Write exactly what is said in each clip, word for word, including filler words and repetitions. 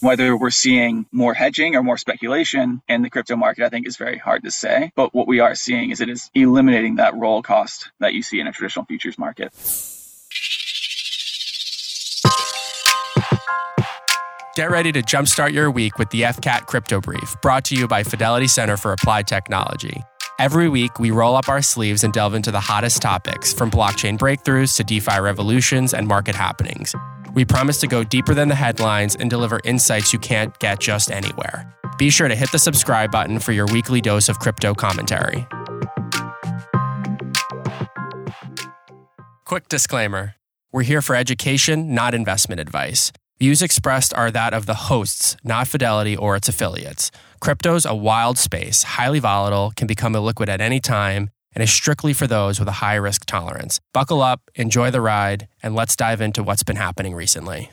Whether we're seeing more hedging or more speculation in the crypto market, I think is very hard to say. But what we are seeing is it is eliminating that roll cost that you see in a traditional futures market. Get ready to jumpstart your week with the F C A T Crypto Brief, brought to you by Fidelity Center for Applied Technology. Every week, we roll up our sleeves and delve into the hottest topics, from blockchain breakthroughs to DeFi revolutions and market happenings. We promise to go deeper than the headlines and deliver insights you can't get just anywhere. Be sure to hit the subscribe button for your weekly dose of crypto commentary. Quick disclaimer. We're here for education, not investment advice. Views expressed are that of the hosts, not Fidelity or its affiliates. Crypto's a wild space, highly volatile, can become illiquid at any time, and is strictly for those with a high risk tolerance. Buckle up, enjoy the ride, and let's dive into what's been happening recently.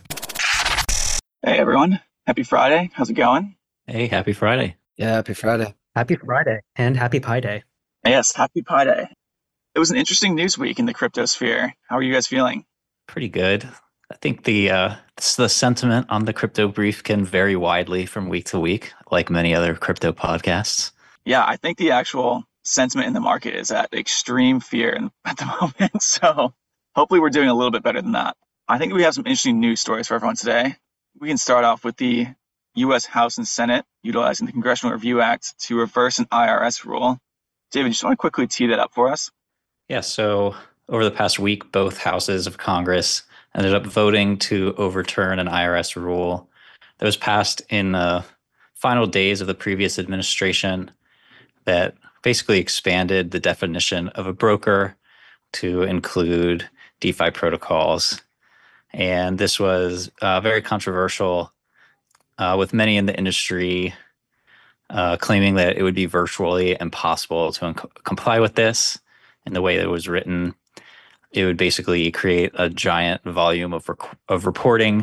Hey everyone, happy Friday. How's it going? Hey, happy Friday. Yeah, happy Friday. Happy Friday and happy Pi Day. Yes, happy Pi Day. It was an interesting news week in the crypto sphere. How are you guys feeling? Pretty good. I think the uh, the sentiment on the crypto brief can vary widely from week to week, like many other crypto podcasts. Yeah, I think the actual sentiment in the market is at extreme fear at the moment. So hopefully we're doing a little bit better than that. I think we have some interesting news stories for everyone today. We can start off with the U S House and Senate utilizing the Congressional Review Act to reverse an I R S rule. David, just want to quickly tee that up for us? Yeah, so over the past week, both houses of Congress ended up voting to overturn an I R S rule that was passed in the final days of the previous administration that basically expanded the definition of a broker to include DeFi protocols. And this was uh, very controversial, uh, with many in the industry uh, claiming that it would be virtually impossible to inc- comply with this in the way that it was written. It would basically create a giant volume of rec- of reporting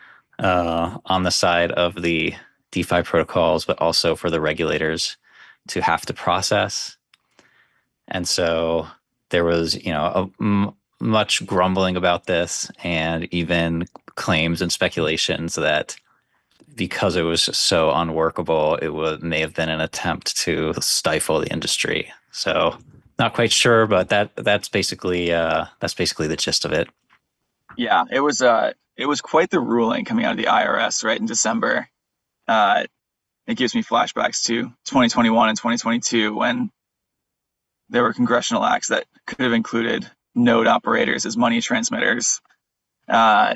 uh, on the side of the DeFi protocols, but also for the regulators to have to process. And so there was, you know, a, m- much grumbling about this, and even claims and speculations that because it was so unworkable, it would, may have been an attempt to stifle the industry. So not quite sure, but that that's basically uh, that's basically the gist of it. Yeah, it was uh, it was quite the ruling coming out of the I R S right in December. Uh, it gives me flashbacks to twenty twenty-one and twenty twenty-two when there were congressional acts that could have included node operators as money transmitters. Uh,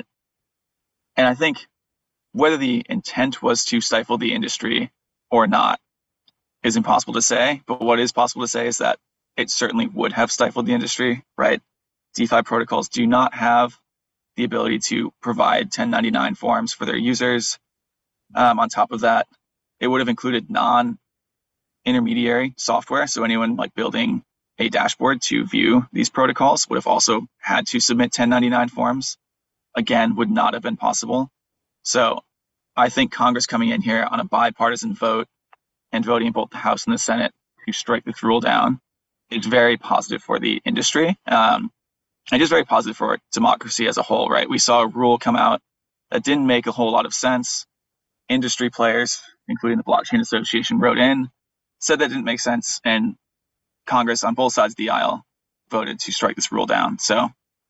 and I think whether the intent was to stifle the industry or not is impossible to say. But what is possible to say is that it certainly would have stifled the industry, right? DeFi protocols do not have the ability to provide ten ninety-nine forms for their users. Um, on top of that, it would have included non-intermediary software. So anyone like building a dashboard to view these protocols would have also had to submit ten ninety-nine forms. Again, would not have been possible. So I think Congress coming in here on a bipartisan vote and voting in both the House and the Senate to strike this rule down, it's very positive for the industry. Um, and just very positive for democracy as a whole, right? We saw a rule come out that didn't make a whole lot of sense. Industry players, including the Blockchain Association, wrote in, said that didn't make sense, and Congress on both sides of the aisle voted to strike this rule down. So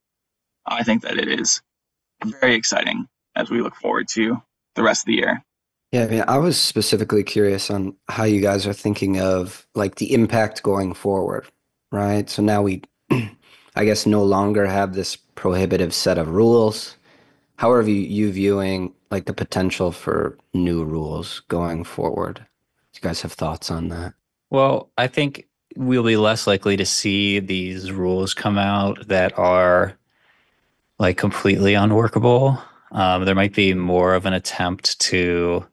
I think that it is very exciting as we look forward to the rest of the year. Yeah, I mean, I was specifically curious on how you guys are thinking of like the impact going forward, right? So now we, I guess, no longer have this prohibitive set of rules. How are you, you viewing like the potential for new rules going forward? Do you guys have thoughts on that? Well, I think we'll be less likely to see these rules come out that are like completely unworkable. Um, there might be more of an attempt to,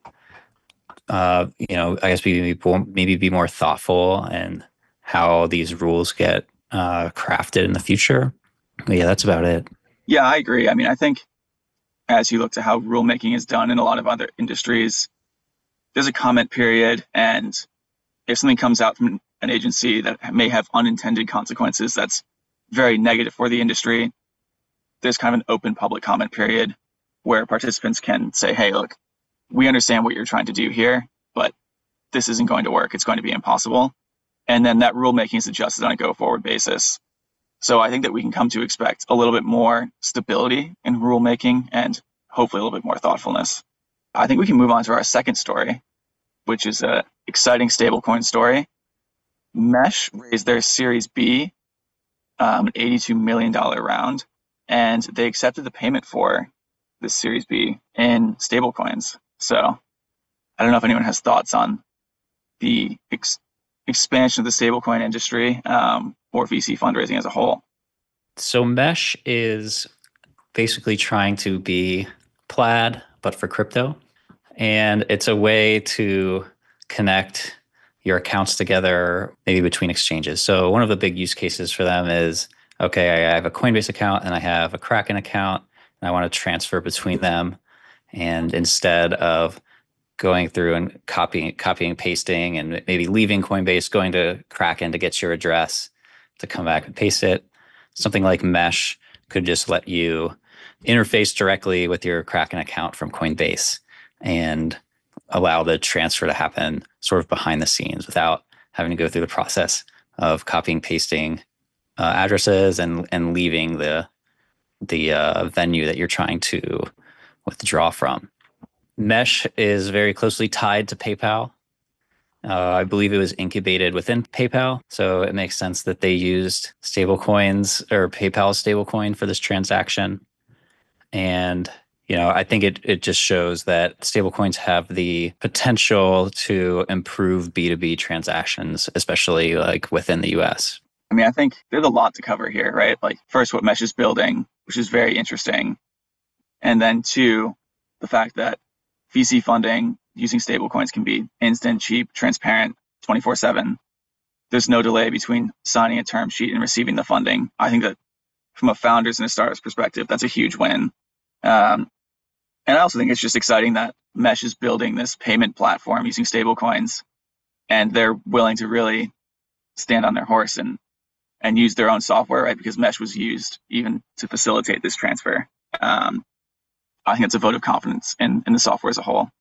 uh, you know, I guess maybe maybe be more thoughtful in how these rules get uh, crafted in the future. But yeah, that's about it. Yeah, I agree. I mean, I think as you look to how rulemaking is done in a lot of other industries, there's a comment period, and if something comes out from an agency that may have unintended consequences that's very negative for the industry, there's kind of an open public comment period where participants can say, hey, look, we understand what you're trying to do here, but this isn't going to work. It's going to be impossible. And then that rulemaking is adjusted on a go-forward basis. So I think that we can come to expect a little bit more stability in rulemaking and hopefully a little bit more thoughtfulness. I think we can move on to our second story, which is an exciting stablecoin story. Mesh raised their Series B, um, an eighty-two million dollars round, and they accepted the payment for this Series B in stablecoins. So I don't know if anyone has thoughts on the ex- expansion of the stablecoin industry um, or V C fundraising as a whole. So Mesh is basically trying to be Plaid, but for crypto. And it's a way to connect your accounts together, maybe between exchanges. So one of the big use cases for them is, okay, I have a Coinbase account and I have a Kraken account, and I want to transfer between them. And instead of going through and copying, copying, pasting, and maybe leaving Coinbase, going to Kraken to get your address to come back and paste it, something like Mesh could just let you interface directly with your Kraken account from Coinbase and allow the transfer to happen sort of behind the scenes without having to go through the process of copying, pasting uh, addresses and and leaving the the uh, venue that you're trying to withdraw from. Mesh is very closely tied to PayPal. Uh, I believe it was incubated within PayPal, so it makes sense that they used stablecoins or PayPal's stablecoin for this transaction. And you know, I think it it just shows that stablecoins have the potential to improve B two B transactions, especially like within the U S. I mean, I think there's a lot to cover here, right? Like, first, what Mesh is building, which is very interesting. And then two, the fact that V C funding using stablecoins can be instant, cheap, transparent, twenty-four seven. There's no delay between signing a term sheet and receiving the funding. I think that from a founder's and a startup's perspective, that's a huge win. Um, and I also think it's just exciting that Mesh is building this payment platform using stablecoins, and they're willing to really stand on their horse and and use their own software, right? Because Mesh was used even to facilitate this transfer. Um, I think it's a vote of confidence in, in the software as a whole.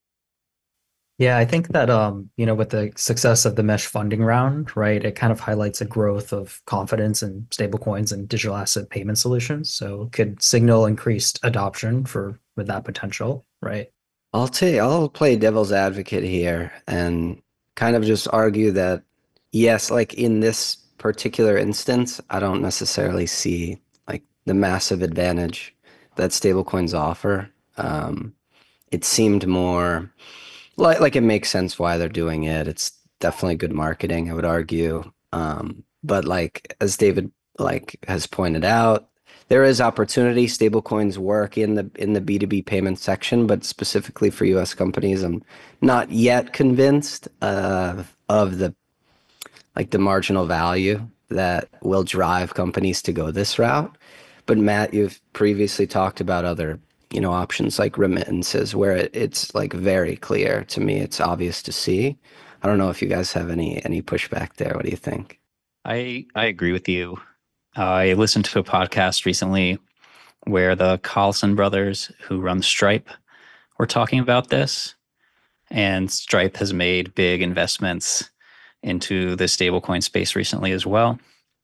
Yeah, I think that, um, you know, with the success of the Mesh funding round, right, it kind of highlights a growth of confidence in stablecoins and digital asset payment solutions. So it could signal increased adoption for with that potential, right? I'll take, I'll play devil's advocate here and kind of just argue that, yes, like in this particular instance, I don't necessarily see like the massive advantage that stablecoins offer. Um, it seemed more like like it makes sense why they're doing it. It's definitely good marketing, I would argue. Um, but like as David like has pointed out, there is opportunity. Stablecoins work in the in the B two B payment section, but specifically for U S companies, I'm not yet convinced uh, of the like the marginal value that will drive companies to go this route. But Matt, you've previously talked about other, you know, options like remittances where it, it's like very clear to me. It's obvious to see. I don't know if you guys have any any pushback there. What do you think? I I agree with you. Uh, I listened to a podcast recently where the Carlson brothers, who run Stripe, were talking about this. And Stripe has made big investments into the stablecoin space recently as well.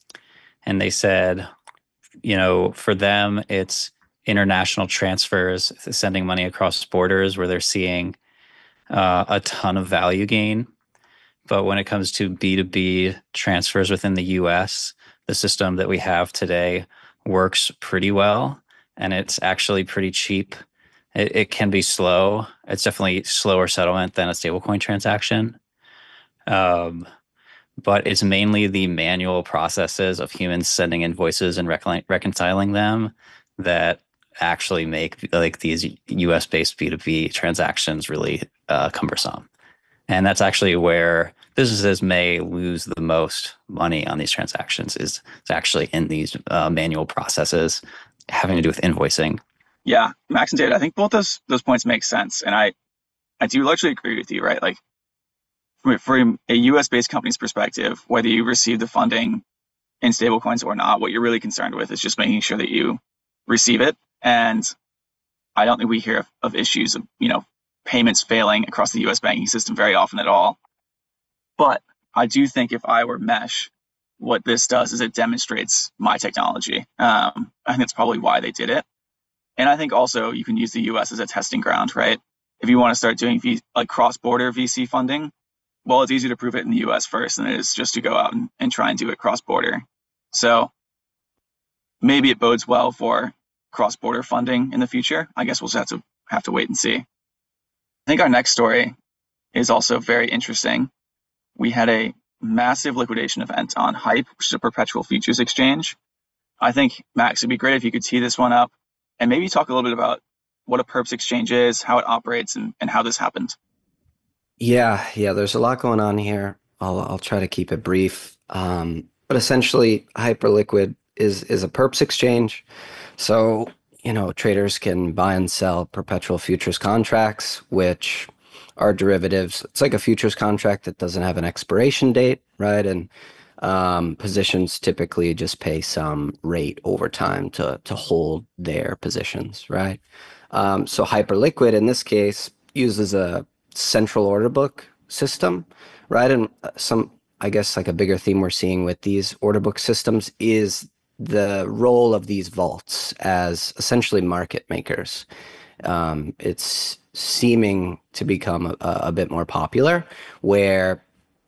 And they said, you know, for them, it's international transfers, sending money across borders where they're seeing uh, a ton of value gain. But when it comes to B two B transfers within the U S, the system that we have today works pretty well, and it's actually pretty cheap. It, it can be slow. It's definitely slower settlement than a stablecoin transaction. Um, but it's mainly the manual processes of humans sending invoices and recon- reconciling them that actually make like these U S-based B two B transactions really uh, cumbersome. And that's actually where businesses may lose the most money on these transactions is it's actually in these uh, manual processes having to do with invoicing. Yeah, Max and David, I think both those those points make sense. And I, I do largely agree with you, right? Like from, from a U S-based company's perspective, whether you receive the funding in stablecoins or not, what you're really concerned with is just making sure that you receive it. And I don't think we hear of, of issues of, you know, payments failing across the U S banking system very often at all. But I do think if I were Mesh, what this does is it demonstrates my technology. Um, I think that's probably why they did it. And I think also you can use the U S as a testing ground, right? If you want to start doing v- like cross-border V C funding, well, it's easier to prove it in the U S first than it is just to go out and, and try and do it cross-border. So maybe it bodes well for cross-border funding in the future. I guess we'll just have to have to wait and see. I think our next story is also very interesting. We had a massive liquidation event on Hype, which is a perpetual futures exchange. I think, Max, it'd be great if you could tee this one up and maybe talk a little bit about what a perps exchange is, how it operates, and, and how this happened. Yeah, yeah, there's a lot going on here. I'll I'll try to keep it brief. Um, but essentially, Hyperliquid is is a perps exchange. So, you know, traders can buy and sell perpetual futures contracts, which are derivatives. It's like a futures contract that doesn't have an expiration date, right? And um, positions typically just pay some rate over time to to hold their positions, right? Um, so Hyperliquid in this case uses a central order book system, right? And some, I guess, like a bigger theme we're seeing with these order book systems is the role of these vaults as essentially market makers. Um, it's seeming to become a, a bit more popular, where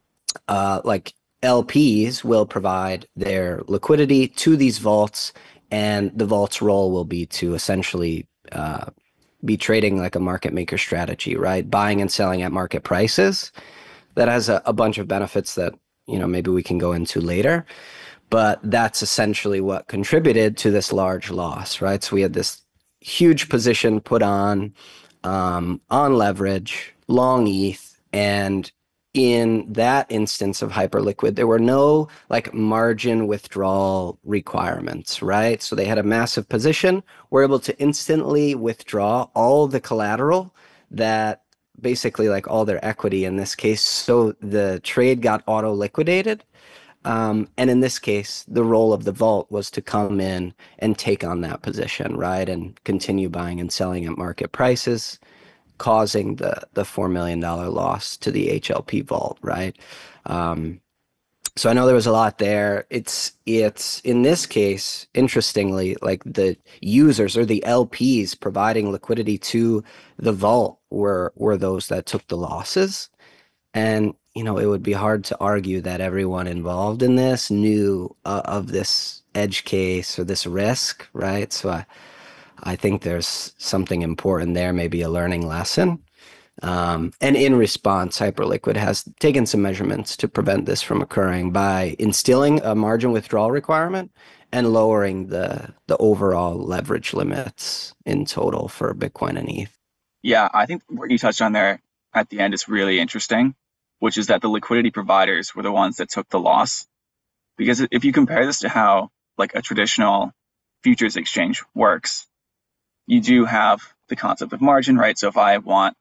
uh, like L Ps will provide their liquidity to these vaults, and the vault's role will be to essentially uh, be trading like a market maker strategy, right? Buying and selling at market prices. That has a, a bunch of benefits that, you know, maybe we can go into later. But that's essentially what contributed to this large loss, right? So we had this huge position put on, um, on leverage, long E T H, and in that instance of Hyperliquid, there were no like margin withdrawal requirements, right? So they had a massive position, were able to instantly withdraw all the collateral, that basically like all their equity in this case. So the trade got auto liquidated. Um, and in this case, the role of the vault was to come in and take on that position, right? And continue buying and selling at market prices, causing the the four million dollars loss to the H L P vault, right? Um, so I know there was a lot there. It's it's in this case, interestingly, like the users or the L Ps providing liquidity to the vault were were those that took the losses. And you know, it would be hard to argue that everyone involved in this knew uh, of this edge case or this risk, right? So I, I think there's something important there, maybe a learning lesson. Um, and in response, Hyperliquid has taken some measurements to prevent this from occurring by instilling a margin withdrawal requirement and lowering the the overall leverage limits in total for Bitcoin and E T H. Yeah, I think what you touched on there at the end is really interesting, which is that the liquidity providers were the ones that took the loss. Because if you compare this to how like a traditional futures exchange works, you do have the concept of margin, right? So if I want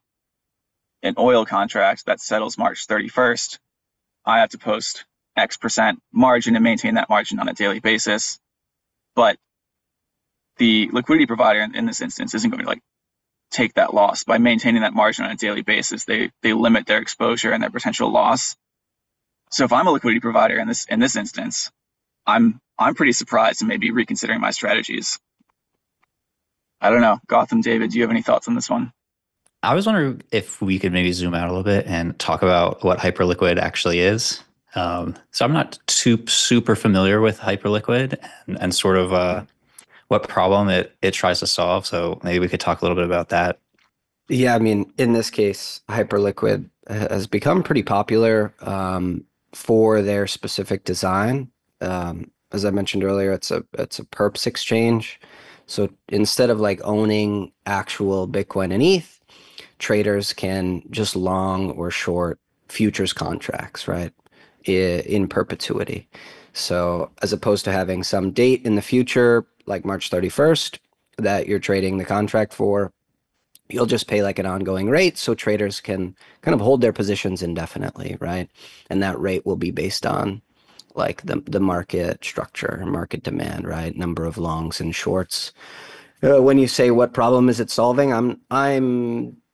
an oil contract that settles March thirty-first, I have to post X percent margin and maintain that margin on a daily basis. But the liquidity provider in, in this instance isn't going to like take that loss. By maintaining that margin on a daily basis, they they limit their exposure and their potential loss. So if I'm a liquidity provider in this in this instance, I'm I'm pretty surprised and maybe reconsidering my strategies. I don't know. Gotham, David, do you have any thoughts on this one? I was wondering if we could maybe zoom out a little bit and talk about what Hyperliquid actually is. Um, so I'm not too super familiar with Hyperliquid and, and sort of uh, what problem it, it tries to solve. So maybe we could talk a little bit about that. Yeah, I mean, in this case, Hyperliquid has become pretty popular um, for their specific design. Um, as I mentioned earlier, it's a it's a perps exchange. So instead of like owning actual Bitcoin and E T H, traders can just long or short futures contracts, right, in perpetuity. So as opposed to having some date in the future, like March thirty-first, that you're trading the contract for, you'll just pay like an ongoing rate, so traders can kind of hold their positions indefinitely, right? And that rate will be based on like the the market structure, market demand, right? Number of longs and shorts. Uh, when you say what problem is it solving, I'm I'm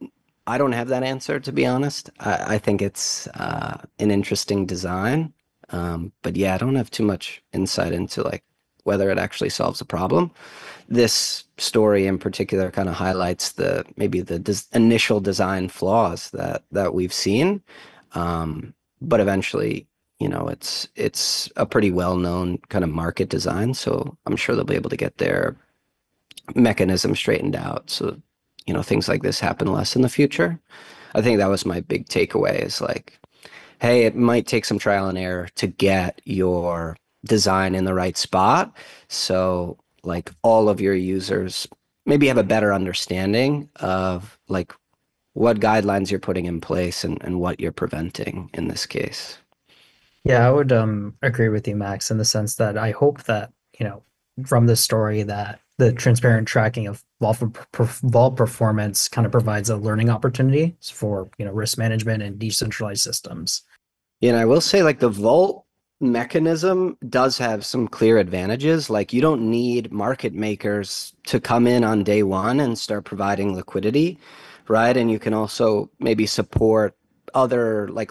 I don't have that answer, to be honest. I, I think it's uh, an interesting design. Um, but yeah, I don't have too much insight into like whether it actually solves a problem. This story in particular kind of highlights the maybe the des initial design flaws that that we've seen. Um, but eventually, you know, it's it's a pretty well-known kind of market design, so I'm sure they'll be able to get their mechanism straightened out. So, you know, things like this happen less in the future. I think that was my big takeaway is like, hey, it might take some trial and error to get your design in the right spot. So like all of your users maybe have a better understanding of like what guidelines you're putting in place and, and what you're preventing in this case. Yeah, I would um agree with you, Max, in the sense that I hope that, you know, from this story that the transparent tracking of vault, per, vault performance kind of provides a learning opportunity for, you know, risk management and decentralized systems. Yeah, and I will say like the vault mechanism does have some clear advantages. Like you don't need market makers to come in on day one and start providing liquidity, right? And you can also maybe support other like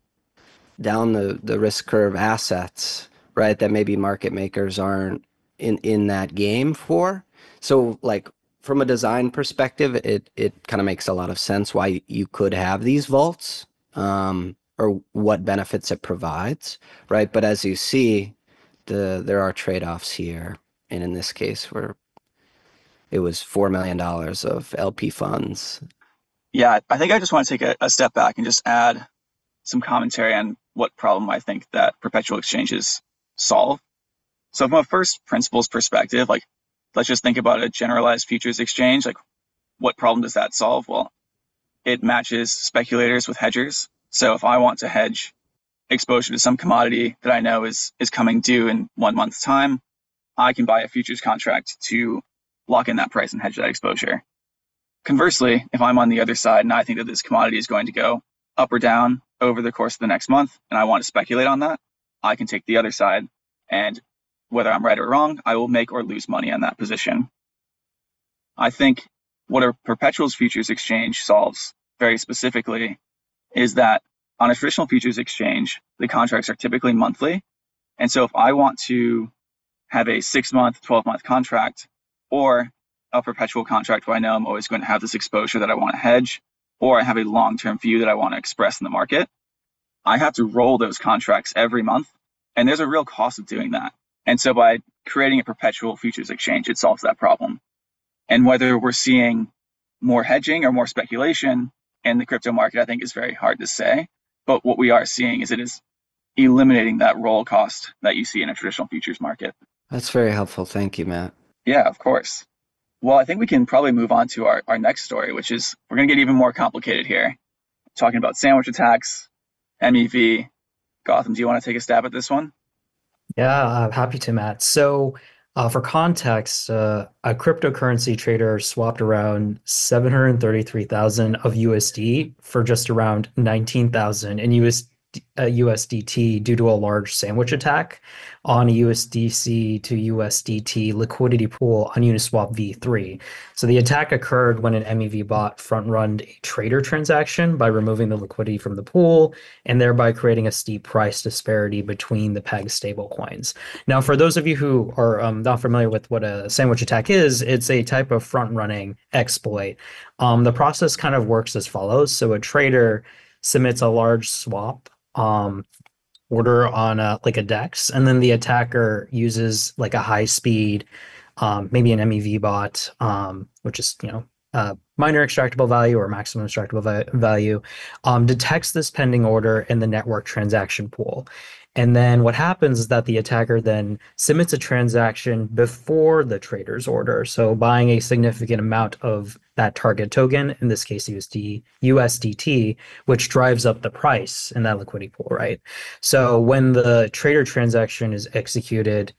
down the, the risk curve assets, right? That maybe market makers aren't in, in that game for. So like from a design perspective, it, it kind of makes a lot of sense why you could have these vaults. Um, or what benefits it provides, right? But as you see, the there are trade-offs here. And in this case, where it was four million dollars of L P funds. Yeah, I think I just want to take a, a step back and just add some commentary on what problem I think that perpetual exchanges solve. So from a first principles perspective, like let's just think about a generalized futures exchange. Like what problem does that solve? Well, it matches speculators with hedgers. So if I want to hedge exposure to some commodity that I know is is coming due in one month's time, I can buy a futures contract to lock in that price and hedge that exposure. Conversely, if I'm on the other side and I think that this commodity is going to go up or down over the course of the next month, and I want to speculate on that, I can take the other side, and whether I'm right or wrong, I will make or lose money on that position. I think what a perpetuals futures exchange solves very specifically is that on a traditional futures exchange, the contracts are typically monthly. And so if I want to have a six month, twelve month contract or a perpetual contract where I know I'm always going to have this exposure that I want to hedge, or I have a long-term view that I want to express in the market, I have to roll those contracts every month. And there's a real cost of doing that. And so by creating a perpetual futures exchange, it solves that problem. And whether we're seeing more hedging or more speculation in the crypto market, I think is very hard to say. But what we are seeing is it is eliminating that roll cost that you see in a traditional futures market. That's very helpful. Thank you, Matt. Yeah, of course. Well, I think we can probably move on to our, our next story, which is we're going to get even more complicated here. Talking about sandwich attacks, M E V. Gotham, do you want to take a stab at this one? Yeah, I'm happy to, Matt. So Uh, for context, uh, a cryptocurrency trader swapped around seven hundred thirty-three thousand of U S D for just around nineteen thousand in U S D, uh, U S D T due to a large sandwich attack on a U S D C to U S D T liquidity pool on Uniswap v three. So the attack occurred when an M E V bot front-runned a trader transaction by removing the liquidity from the pool and thereby creating a steep price disparity between the peg stablecoins. Now, for those of you who are um, not familiar with what a sandwich attack is, it's a type of front-running exploit. Um, the process kind of works as follows. So a trader submits a large swap um, order on a, like a DEX, and then the attacker uses like a high speed, um, maybe an M E V bot, um, which is, you know, uh, minor extractable value or maximum extractable va value, um, detects this pending order in the network transaction pool. And then what happens is that the attacker then submits a transaction before the trader's order. So buying a significant amount of that target token, in this case U S D, U S D T, which drives up the price in that liquidity pool, right? So when the trader transaction is executed,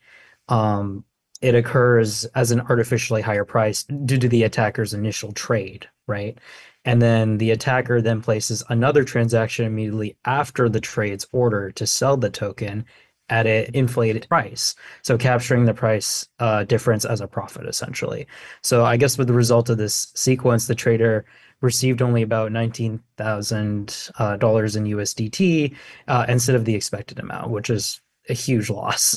um, it occurs as an artificially higher price due to the attacker's initial trade, right? And then the attacker then places another transaction immediately after the trade's order to sell the token at an inflated price. So capturing the price uh, difference as a profit, essentially. So I guess with the result of this sequence, the trader received only about nineteen thousand dollars uh, in U S D T uh, instead of the expected amount, which is a huge loss.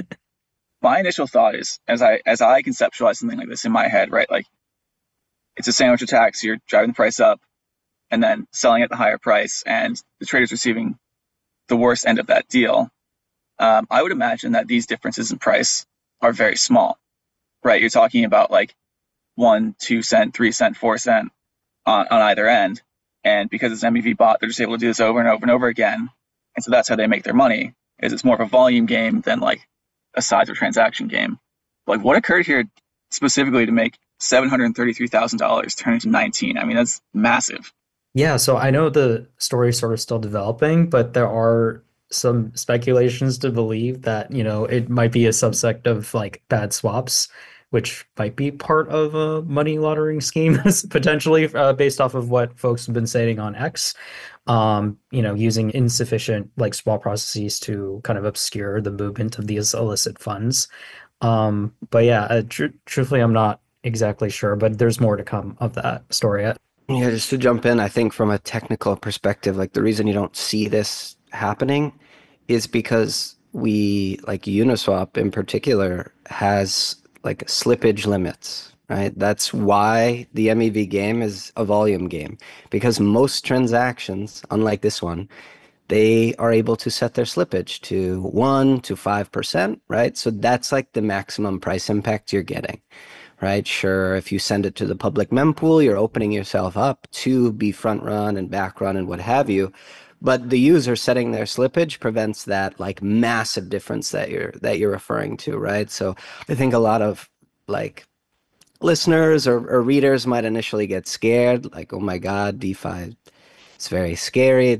My initial thought is, as I as I conceptualize something like this in my head, right? Like, it's a sandwich attack, so you're driving the price up and then selling at the higher price, and the trader's receiving the worst end of that deal. Um, I would imagine that these differences in price are very small, right? You're talking about like one, two cent, three cent, four cent on, on either end. And because it's an M E V bot, they're just able to do this over and over and over again. And so that's how they make their money, is it's more of a volume game than like a size or transaction game. Like, what occurred here specifically to make seven hundred thirty-three thousand dollars turn into nineteen? I mean, that's massive. Yeah, so I know the story is sort of still developing, but there are some speculations to believe that, you know, it might be a subsect of like bad swaps, which might be part of a money laundering scheme, potentially uh, based off of what folks have been saying on X. Um, you know, using insufficient like swap processes to kind of obscure the movement of these illicit funds. Um, but yeah, uh, tr truthfully, I'm not exactly sure, but there's more to come of that story. Yeah, just to jump in, I think from a technical perspective, like the reason you don't see this happening is because we, like Uniswap in particular, has like slippage limits, right? That's why the M E V game is a volume game, because most transactions, unlike this one, they are able to set their slippage to one to five percent, right? So that's like the maximum price impact you're getting. Right? Sure, if you send it to the public mempool, you're opening yourself up to be front run and back run and what have you. But the user setting their slippage prevents that like massive difference that you're that you're referring to, right? So I think a lot of like listeners or, or readers might initially get scared, like, oh my God, DeFi, it's very scary.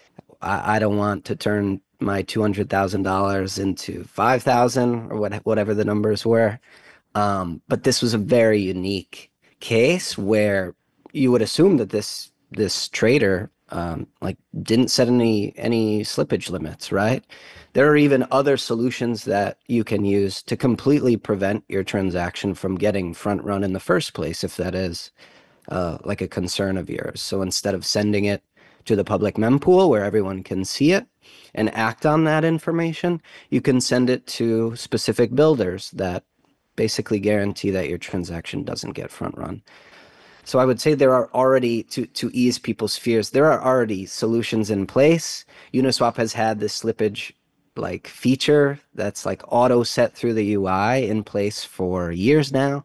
I, I don't want to turn my two hundred thousand dollars into five thousand or what, whatever the numbers were. Um, but this was a very unique case where you would assume that this this trader um, like didn't set any any slippage limits, right? There are even other solutions that you can use to completely prevent your transaction from getting front run in the first place, if that is uh, like a concern of yours. So instead of sending it to the public mempool where everyone can see it and act on that information, you can send it to specific builders that basically guarantee that your transaction doesn't get front run. So I would say there are already, to, to ease people's fears, there are already solutions in place. Uniswap has had this slippage like feature that's like auto set through the U I in place for years now.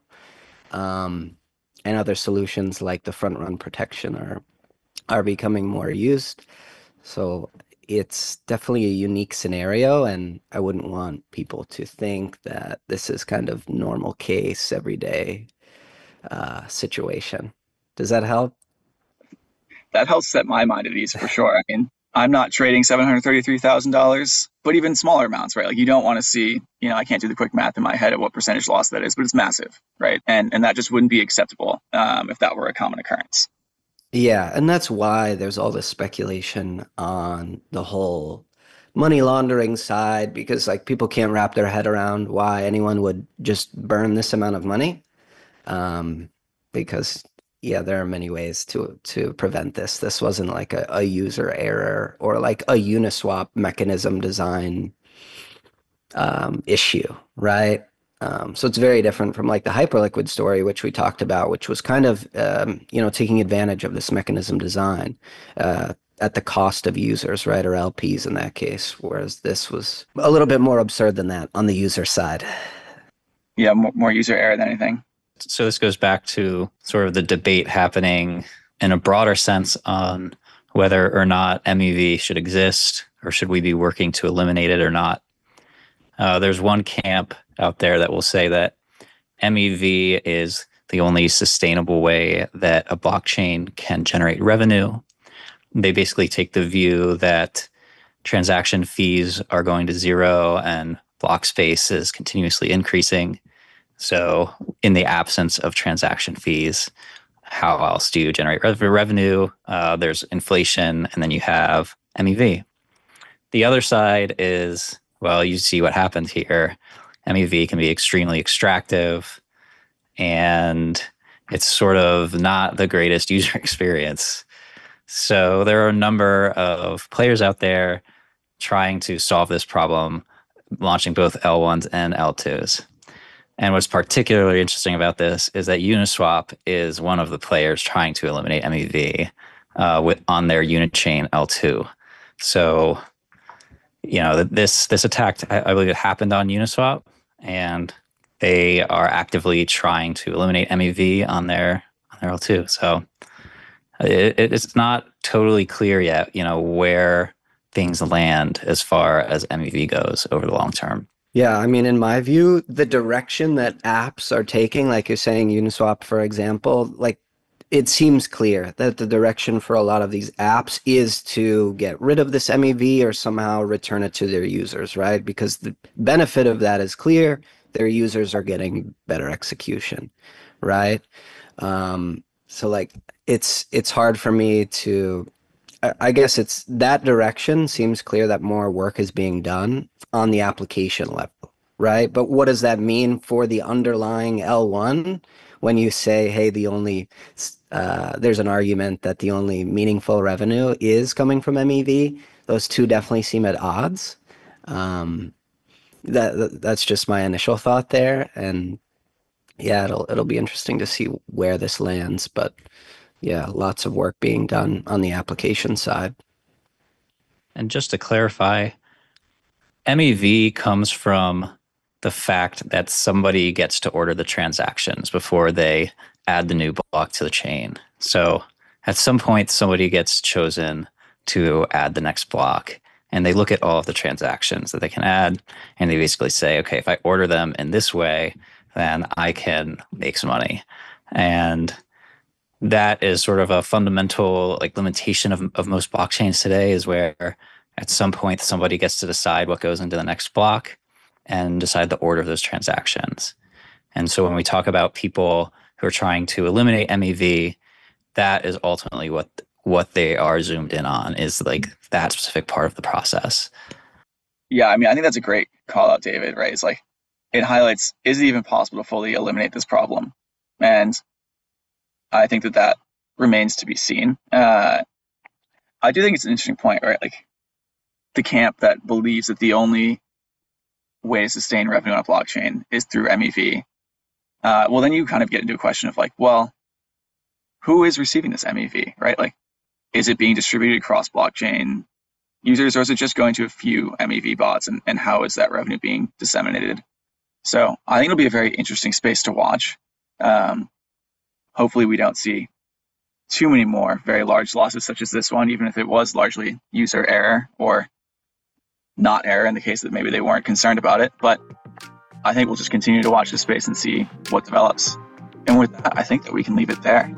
Um, and other solutions like the front run protection are, are becoming more used. So it's definitely a unique scenario, and I wouldn't want people to think that this is kind of normal case, everyday uh, situation. Does that help? That helps set my mind at ease for sure. I mean, I'm not trading seven hundred thirty-three thousand dollars, but even smaller amounts, right? Like, you don't want to see, you know, I can't do the quick math in my head at what percentage loss that is, but it's massive, right? And and that just wouldn't be acceptable um, if that were a common occurrence. Yeah, and that's why there's all this speculation on the whole money laundering side, because like people can't wrap their head around why anyone would just burn this amount of money. Um, because yeah, there are many ways to to prevent this. This wasn't like a, a user error or like a Uniswap mechanism design um, issue, right? Um, so it's very different from like the Hyperliquid story, which we talked about, which was kind of, um, you know, taking advantage of this mechanism design uh, at the cost of users, right? Or L Ps in that case, whereas this was a little bit more absurd than that on the user side. Yeah, more, more user error than anything. So this goes back to sort of the debate happening in a broader sense on whether or not M E V should exist, or should we be working to eliminate it or not. Uh, there's one camp out there that will say that M E V is the only sustainable way that a blockchain can generate revenue. They basically take the view that transaction fees are going to zero and block space is continuously increasing. So in the absence of transaction fees, how else do you generate revenue? Uh, there's inflation, and then you have M E V. The other side is well, you see what happened here. M E V can be extremely extractive, and it's sort of not the greatest user experience. So there are a number of players out there trying to solve this problem, launching both L ones and L twos. And what's particularly interesting about this is that Uniswap is one of the players trying to eliminate M E V uh, with, on their Unichain L two. So, you know, this this attack, I, I believe it happened on Uniswap, and they are actively trying to eliminate M E V on their on their L two. So it, it's not totally clear yet, you know, where things land as far as M E V goes over the long term. Yeah, I mean, in my view, the direction that apps are taking, like you're saying, Uniswap, for example, like it seems clear that the direction for a lot of these apps is to get rid of this M E V or somehow return it to their users, right? Because the benefit of that is clear. Their users are getting better execution, right? Um, so like it's it's hard for me to, I guess it's that direction seems clear that more work is being done on the application level, right? But what does that mean for the underlying L one when you say, hey, the only, uh, there's an argument that the only meaningful revenue is coming from M E V? Those two definitely seem at odds. Um, that that's just my initial thought there. And yeah, it'll it'll be interesting to see where this lands, but yeah, lots of work being done on the application side. And just to clarify, M E V comes from the fact that somebody gets to order the transactions before they add the new block to the chain. So at some point, somebody gets chosen to add the next block, and they look at all of the transactions that they can add, and they basically say, okay, if I order them in this way, then I can make some money. And that is sort of a fundamental like limitation of, of most blockchains today, is where at some point somebody gets to decide what goes into the next block and decide the order of those transactions. And so when we talk about people who are trying to eliminate M E V, that is ultimately what what they are zoomed in on, is like that specific part of the process. Yeah, I mean, I think that's a great call out, David, right? It's like, it highlights, is it even possible to fully eliminate this problem? And I think that that remains to be seen. Uh, I do think it's an interesting point, right? Like the camp that believes that the only way to sustain revenue on a blockchain is through M E V. Uh, well, then you kind of get into a question of like, well, who is receiving this M E V, right? Like, is it being distributed across blockchain users, or is it just going to a few M E V bots, and, and how is that revenue being disseminated? So I think it'll be a very interesting space to watch. Um, hopefully we don't see too many more very large losses such as this one, even if it was largely user error or not error in the case that maybe they weren't concerned about it. But I think we'll just continue to watch this space and see what develops. And with that, I think that we can leave it there.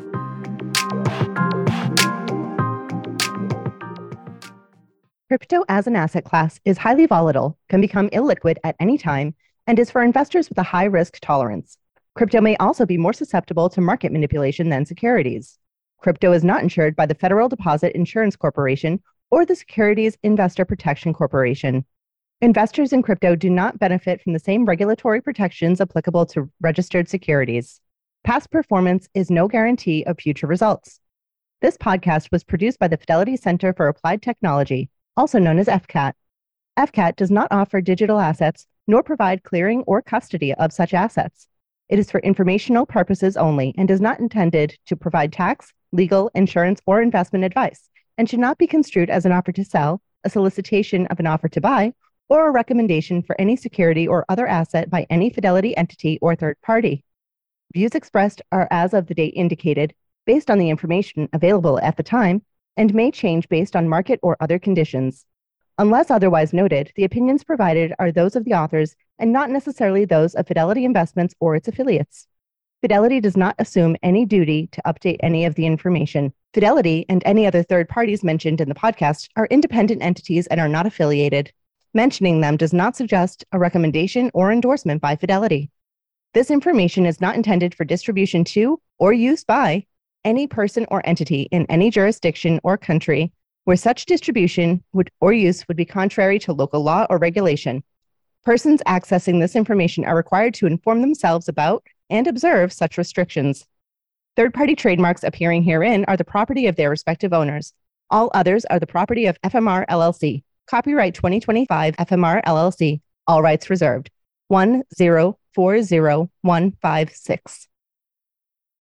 Crypto as an asset class is highly volatile, can become illiquid at any time, and is for investors with a high risk tolerance. Crypto may also be more susceptible to market manipulation than securities. Crypto is not insured by the Federal Deposit Insurance Corporation or the Securities Investor Protection Corporation. Investors in crypto do not benefit from the same regulatory protections applicable to registered securities. Past performance is no guarantee of future results. This podcast was produced by the Fidelity Center for Applied Technology, also known as F CAT. F CAT does not offer digital assets nor provide clearing or custody of such assets. It is for informational purposes only and is not intended to provide tax, legal, insurance, or investment advice, and should not be construed as an offer to sell, a solicitation of an offer to buy, or a recommendation for any security or other asset by any Fidelity entity or third party. Views expressed are as of the date indicated, based on the information available at the time, and may change based on market or other conditions. Unless otherwise noted, the opinions provided are those of the authors and not necessarily those of Fidelity Investments or its affiliates. Fidelity does not assume any duty to update any of the information. Fidelity and any other third parties mentioned in the podcast are independent entities and are not affiliated. Mentioning them does not suggest a recommendation or endorsement by Fidelity. This information is not intended for distribution to or use by any person or entity in any jurisdiction or country where such distribution would or use would be contrary to local law or regulation, Persons accessing this information are required to inform themselves about and observe such restrictions. Third-party trademarks appearing herein are the property of their respective owners. All others are the property of F M R L L C. Copyright twenty twenty-five F M R L L C. All rights reserved. one zero four zero one five six.